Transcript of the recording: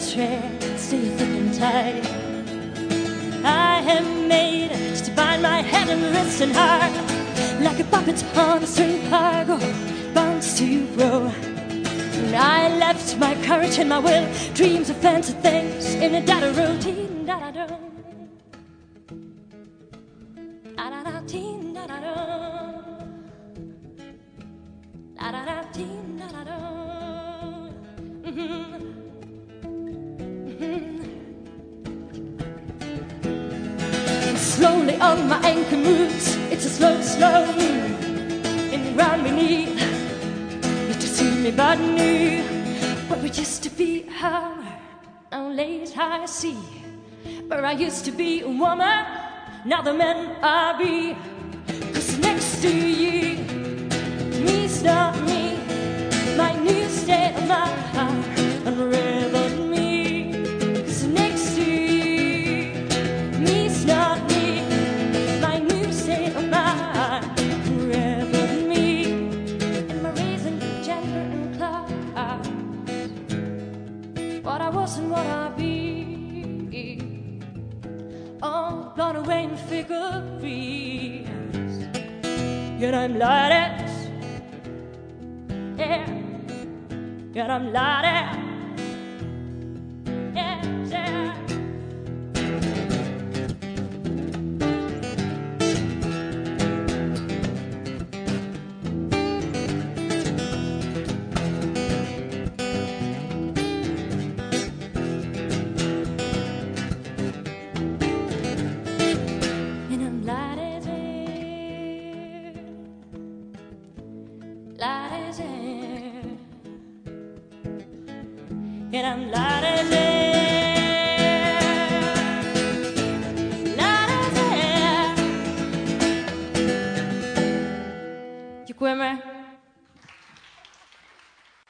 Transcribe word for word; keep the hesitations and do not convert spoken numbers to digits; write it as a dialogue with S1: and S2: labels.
S1: thread, stay thick and tight. I am made to bind my head and wrist and heart, like a puppet on a string cargo, bounds to grow. And I left my courage and my will, dreams of fancy things in a data routine. Da da da da da da teen da da da da da da teen da da da. Slowly on my anchor moves, it's a slow, slow move. In the ground beneath, you to see me but knew where we used to be home, now lays high sea. Where I used to be a woman, now the men I be. Cause next to you, me's not me, my new state of mind, unraveled me. Cause next to you, me's not me, my new state of mind, unraveled me. And my reason, gender and class, what I was and what I be, all gone away in figures. Yet I'm lighted, yeah. Yet I'm lighted, yeah, yeah. And I'm lighted, lighted, and I'm lighted.